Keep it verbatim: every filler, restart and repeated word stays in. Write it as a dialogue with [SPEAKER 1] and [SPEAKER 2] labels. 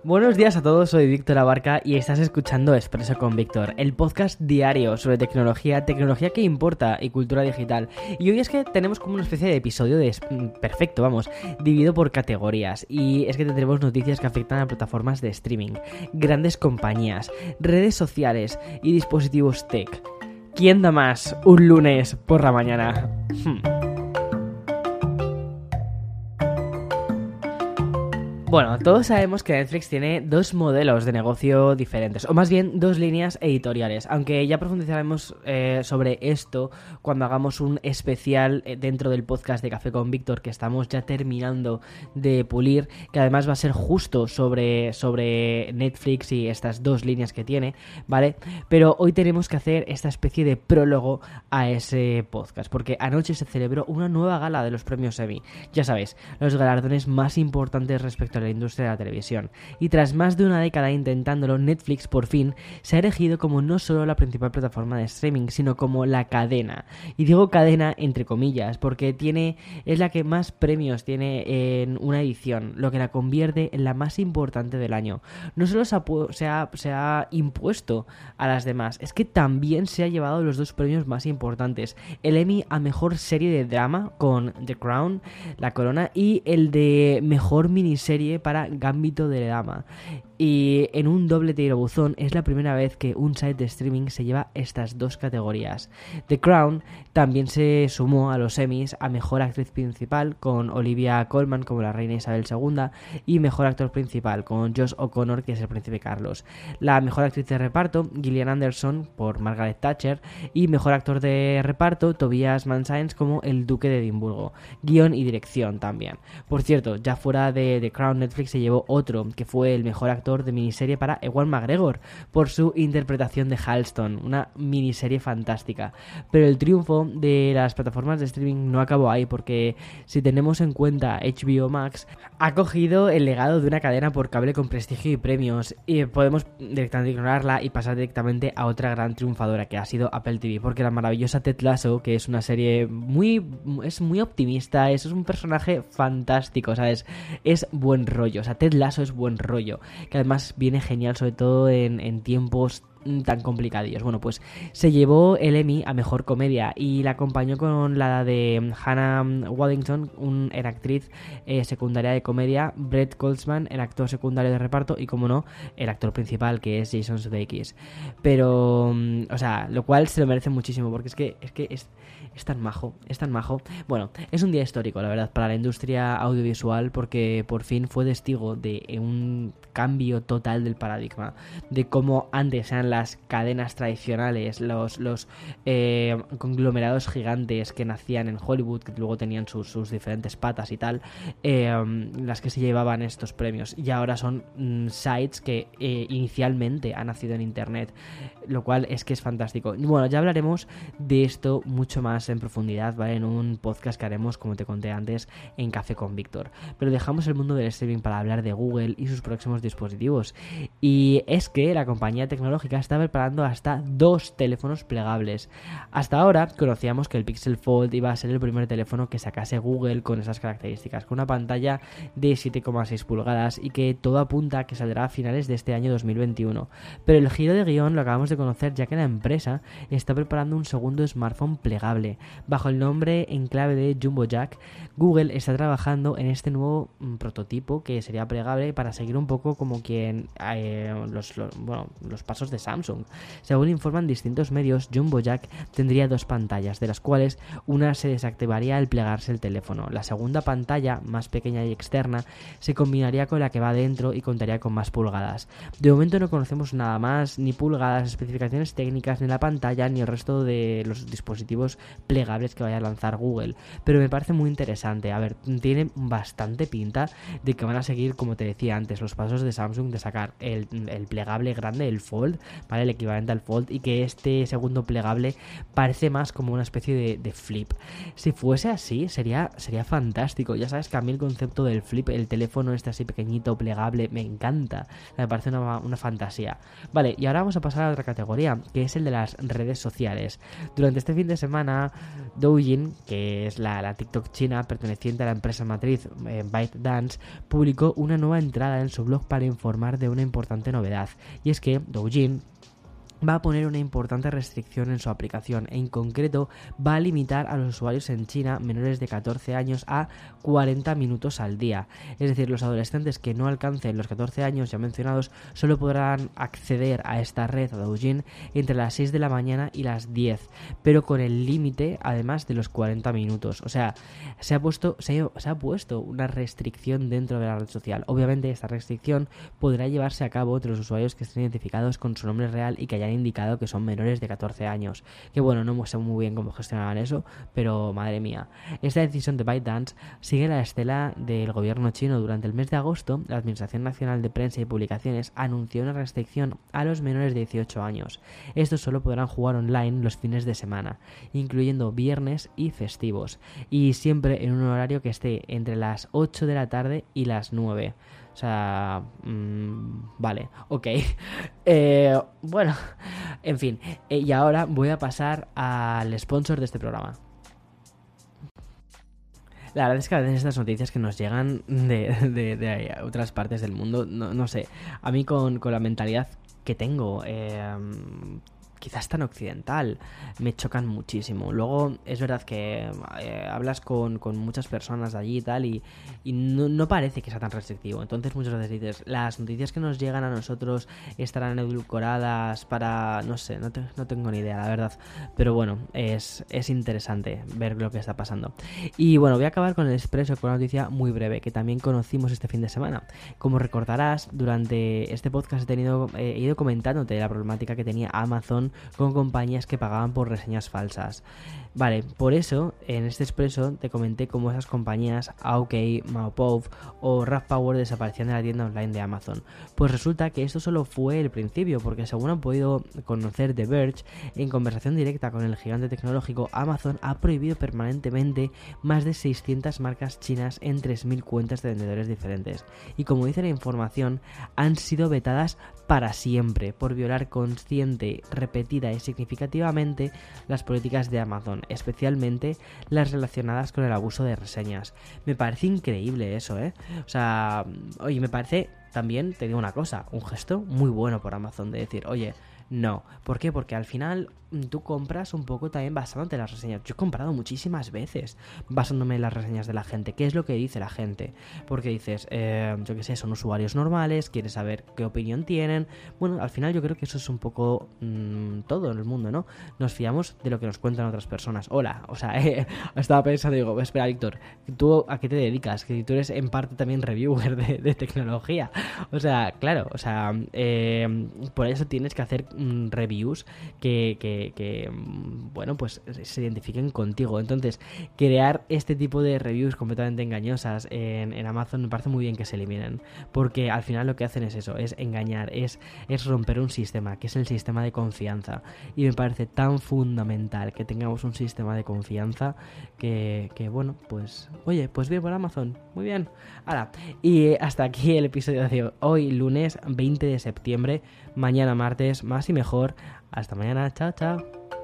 [SPEAKER 1] Buenos días a todos, soy Víctor Abarca y estás escuchando Expreso con Víctor, el podcast diario sobre tecnología, tecnología que importa y cultura digital. Y hoy es que tenemos como una especie de episodio de perfecto, vamos, dividido por categorías. Y es que tendremos noticias que afectan a plataformas de streaming, grandes compañías, redes sociales y dispositivos tech. ¿Quién da más un lunes por la mañana? Hmm. Bueno, todos sabemos que Netflix tiene dos modelos de negocio diferentes, o más bien dos líneas editoriales, aunque ya profundizaremos eh, sobre esto cuando hagamos un especial dentro del podcast de Café con Víctor que estamos ya terminando de pulir, que además va a ser justo sobre, sobre Netflix y estas dos líneas que tiene, ¿vale? Pero hoy tenemos que hacer esta especie de prólogo a ese podcast, porque anoche se celebró una nueva gala de los premios Emmy, ya sabéis, los galardones más importantes respecto a la industria de la televisión, y tras más de una década intentándolo, Netflix por fin se ha erigido como no solo la principal plataforma de streaming, sino como la cadena, y digo cadena entre comillas porque tiene es la que más premios tiene en una edición, lo que la convierte en la más importante del año. No solo se ha, se ha, se ha impuesto a las demás, es que también se ha llevado los dos premios más importantes, el Emmy a mejor serie de drama con The Crown, La Corona, y el de mejor miniserie para Gambito de Dama. Y en un doble tirabuzón es la primera vez que un site de streaming se lleva estas dos categorías. The Crown también se sumó a los Emmys a Mejor Actriz Principal con Olivia Colman como la Reina Isabel segunda y Mejor Actor Principal con Josh O'Connor, que es el Príncipe Carlos. La Mejor Actriz de Reparto, Gillian Anderson por Margaret Thatcher, y Mejor Actor de Reparto, Tobias Menzies como el Duque de Edimburgo. Guión y dirección también. Por cierto, ya fuera de The Crown, Netflix se llevó otro, que fue el Mejor Actor de miniserie para Ewan McGregor por su interpretación de Halston, una miniserie fantástica. Pero el triunfo de las plataformas de streaming no acabó ahí, porque si tenemos en cuenta H B O Max ha cogido el legado de una cadena por cable con prestigio y premios, y podemos directamente ignorarla y pasar directamente a otra gran triunfadora que ha sido Apple T V, porque la maravillosa Ted Lasso, que es una serie muy es muy optimista, es, es un personaje fantástico, ¿sabes? Es buen rollo, o sea, Ted Lasso es buen rollo, que además viene genial, sobre todo en, en tiempos tan complicadillos. Bueno, pues se llevó el Emmy a Mejor Comedia y la acompañó con la de Hannah Waddingham, un, en actriz eh, secundaria de comedia, Brett Goldsman, el actor secundario de reparto, y como no, el actor principal, que es Jason Sudeikis. Pero, o sea, lo cual se lo merece muchísimo, porque es que es que es, es tan majo, es tan majo. Bueno, es un día histórico, la verdad, para la industria audiovisual, porque por fin fue testigo de un cambio total del paradigma, de cómo antes eran las cadenas tradicionales, los, los eh, conglomerados gigantes que nacían en Hollywood, que luego tenían sus, sus diferentes patas y tal, eh, las que se llevaban estos premios, y ahora son mm, sites que eh, inicialmente han nacido en internet, lo cual es que es fantástico. Y bueno, ya hablaremos de esto mucho más en profundidad, ¿vale? En un podcast que haremos, como te conté antes, en Café con Víctor. Pero dejamos el mundo del streaming para hablar de Google y sus próximos dispositivos. Y es que la compañía tecnológica está preparando hasta dos teléfonos plegables. Hasta ahora conocíamos que el Pixel Fold iba a ser el primer teléfono que sacase Google con esas características, con una pantalla de siete coma seis pulgadas, y que todo apunta a que saldrá a finales de este año dos mil veintiuno. Pero el giro de guión lo acabamos de conocer, ya que la empresa está preparando un segundo smartphone plegable. Bajo el nombre en clave de Jumbo Jack, Google está trabajando en este nuevo mm, prototipo que sería plegable para seguir un poco como quien eh, los, los, bueno, los pasos de Samsung. Según informan distintos medios, Jumbo Jack tendría dos pantallas, de las cuales una se desactivaría al plegarse el teléfono. La segunda pantalla, más pequeña y externa, se combinaría con la que va dentro y contaría con más pulgadas. De momento no conocemos nada más, ni pulgadas, especificaciones técnicas, ni la pantalla, ni el resto de los dispositivos plegables que vaya a lanzar Google, pero me parece muy interesante. A ver, tiene bastante pinta de que van a seguir, como te decía antes, los pasos de Samsung de sacar el, el plegable grande, el Fold, ¿vale? El equivalente al Fold, y que este segundo plegable parece más como una especie de, de flip. Si fuese así, sería, sería fantástico. Ya sabes que a mí el concepto del flip, el teléfono este así pequeñito, plegable, me encanta. Me parece una, una fantasía. Vale, y ahora vamos a pasar a otra categoría, que es el de las redes sociales. Durante este fin de semana, Douyin, que es la, la TikTok china perteneciente a la empresa matriz eh, ByteDance, publicó una nueva entrada en su blog para informar de una importante novedad, y es que Douyin va a poner una importante restricción en su aplicación. En concreto, va a limitar a los usuarios en China menores de catorce años a cuarenta minutos al día. Es decir, los adolescentes que no alcancen los catorce años ya mencionados solo podrán acceder a esta red, a Douyin, entre las seis de la mañana y las diez, pero con el límite además de los cuarenta minutos. O sea, se ha puesto se ha, se ha puesto una restricción dentro de la red social. Obviamente esta restricción podrá llevarse a cabo entre los usuarios que estén identificados con su nombre real y que hayan indicado que son menores de catorce años. Que bueno, no sé muy bien cómo gestionaban eso, pero madre mía. Esta decisión de ByteDance sigue la estela del gobierno chino. Durante el mes de agosto, la Administración Nacional de Prensa y Publicaciones anunció una restricción a los menores de dieciocho años. Estos solo podrán jugar online los fines de semana, incluyendo viernes y festivos, y siempre en un horario que esté entre las ocho de la tarde y las nueve. O sea, mmm, vale, ok. Eh, bueno, en fin. Eh, y ahora voy a pasar al sponsor de este programa. La verdad es que a veces estas noticias que nos llegan de, de, de otras partes del mundo, no, no sé, a mí con, con la mentalidad que tengo, eh, quizás tan occidental, me chocan muchísimo. Luego es verdad que eh, hablas con, con muchas personas de allí y tal, y, y no, no parece que sea tan restrictivo. Entonces muchas veces dices, las noticias que nos llegan a nosotros estarán edulcoradas para... no sé, no, te, no tengo ni idea, la verdad. Pero bueno, es, es interesante ver lo que está pasando. Y bueno, voy a acabar con el expreso, con una noticia muy breve que también conocimos este fin de semana. Como recordarás, durante este podcast he, tenido, eh, he ido comentándote la problemática que tenía Amazon con compañías que pagaban por reseñas falsas. Vale, por eso en este expreso te comenté cómo esas compañías A O K, Maopov o RavPower desaparecían de la tienda online de Amazon. Pues resulta que esto solo fue el principio, porque según han podido conocer The Verge, en conversación directa con el gigante tecnológico, Amazon ha prohibido permanentemente más de seiscientas marcas chinas en tres mil cuentas de vendedores diferentes. Y como dice la información, han sido vetadas para siempre por violar consciente, repetida y significativamente las políticas de Amazon, especialmente las relacionadas con el abuso de reseñas. Me parece increíble eso, ¿eh? O sea, oye, me parece también, te digo una cosa, un gesto muy bueno por Amazon de decir, oye, no. ¿Por qué? Porque al final tú compras un poco también basándote en las reseñas. Yo he comprado muchísimas veces basándome en las reseñas de la gente. ¿Qué es lo que dice la gente? Porque dices, eh, yo qué sé, son usuarios normales, quieres saber qué opinión tienen. Bueno, al final yo creo que eso es un poco mmm, todo en el mundo, ¿no? Nos fiamos de lo que nos cuentan otras personas. Hola, o sea, eh, estaba pensando, digo, espera, Víctor, ¿tú a qué te dedicas? Que tú eres en parte también reviewer de, de tecnología. O sea, claro, o sea, eh, por eso tienes que hacer mmm, reviews que, que que, bueno, pues se identifiquen contigo. Entonces, crear este tipo de reviews completamente engañosas en, en Amazon me parece muy bien que se eliminen, porque al final lo que hacen es eso, es engañar, es, es romper un sistema, que es el sistema de confianza, y me parece tan fundamental que tengamos un sistema de confianza que, que bueno, pues, oye, pues bien por Amazon, muy bien. Ahora, y hasta aquí el episodio de hoy, lunes veinte de septiembre, mañana martes, más y mejor. Hasta mañana, chao, chao.